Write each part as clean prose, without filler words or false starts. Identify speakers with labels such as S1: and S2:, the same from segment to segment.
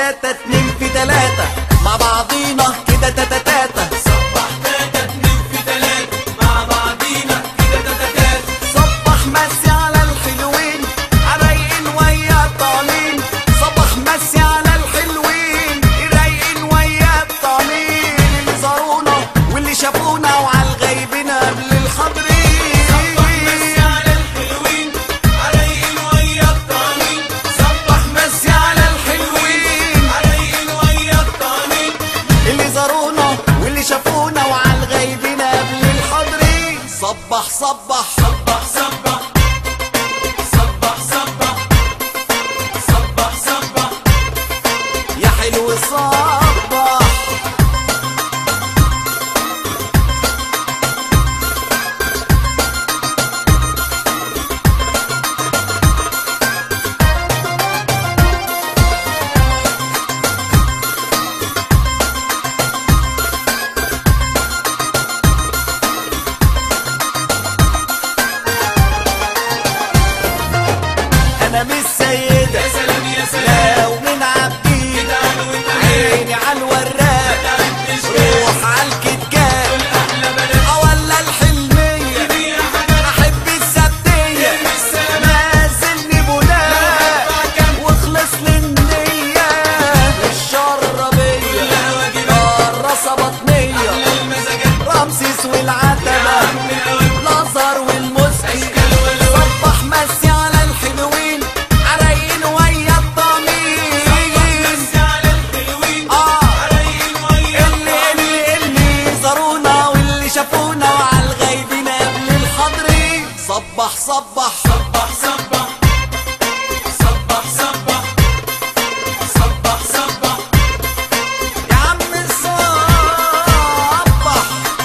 S1: تاتا اتنين في تلاتة مع بعضينا كده تاتا تاتا.
S2: صبح تاتا اتنين في تلاتة مع بعضينا كده تاتا تاتا.
S1: صبح مسي على الحلوين رايقين ويا الطعمين. صبح مسي على الحلوين رايقين ويا الطعمين. اللي زارونا واللي شافونا وعلى الغايبين قبل الحاضرين.
S2: صبح مسي على الحلوين رايقين ويا الطعمين. صبح مسي على الحلوين رايقين ويا الطعمين.
S1: اللي زارونا واللي شافونا وعلى الغايبين قبل الحاضرين. صبح صبح
S2: صبح صبح صبح صبح صبح صبح
S1: يا حلو صبح. انا مش سيدة
S2: يا سلام يا سلام.
S1: لو من عبدين
S2: كده عنو وتعالى
S1: عيني عالوراق
S2: تعبتش
S1: روح عالكتكات
S2: احلى بنات
S1: ولا الحلمية
S2: فيها حاجات
S1: احب السبتية
S2: السلام.
S1: نازلني بولاق واخلص للنية الشربية
S2: كلها واجبات
S1: الرصة بطنية
S2: المزاجات
S1: رمسيس والعتبة
S2: عم الأوان
S1: الازهر والمسكي.
S2: أشكال والوان.
S1: صبح مسي على الحلوين رايقين ويا الطمين.
S2: مسي على الحلوين
S1: آه.
S2: رايقين ويا
S1: اللي زارونا واللي شافونا وعلى الغايبين قبل الحاضرين. صبح صبح
S2: صبح صبح صبح صبح صبح صبح
S1: يا عم صبح.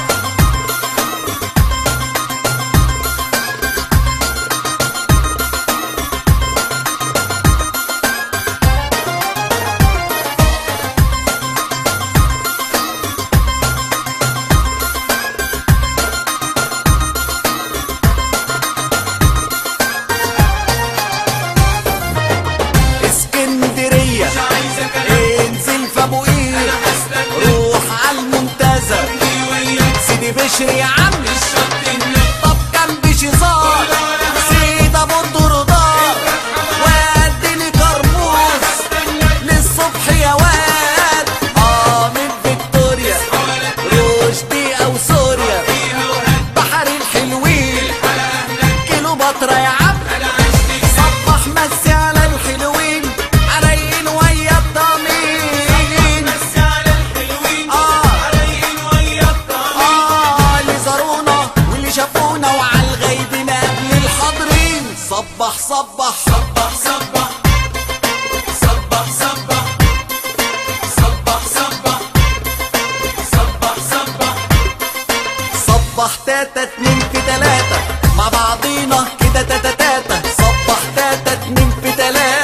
S1: اسكندرية
S2: مش عايزة كلام
S1: انزل في ابو قير
S2: أنا هستنى
S1: روح عالمنتزه
S2: دي وياك
S1: سيدي بشري يا عم.
S2: الشط هناك
S1: طب كان بشزار سيد ابو الدردار واديني كرموز للصبح يا واد. من فيكتوريا رشدي او سوريا
S2: فيها وهات
S1: بحر الحلوين
S2: الحلقة هناك
S1: كيلو بطرة يا عم.
S2: أنا عشت
S1: صبح مسي على الحلوين رايقين ويا الضمين.
S2: مسي على الحلوين رايقين ويا الطعمين.
S1: اللي زارونا واللي شافونا وعلى الغايبين قبل الحاضرين. صبح صبح
S2: صبح صبح صبح صبح صبح صبح صبح صبح
S1: صبح تاتا اتنين في تلاتة مع بعضينا كده تاتا تاتا. صبح تاتا اتنين في تلاتة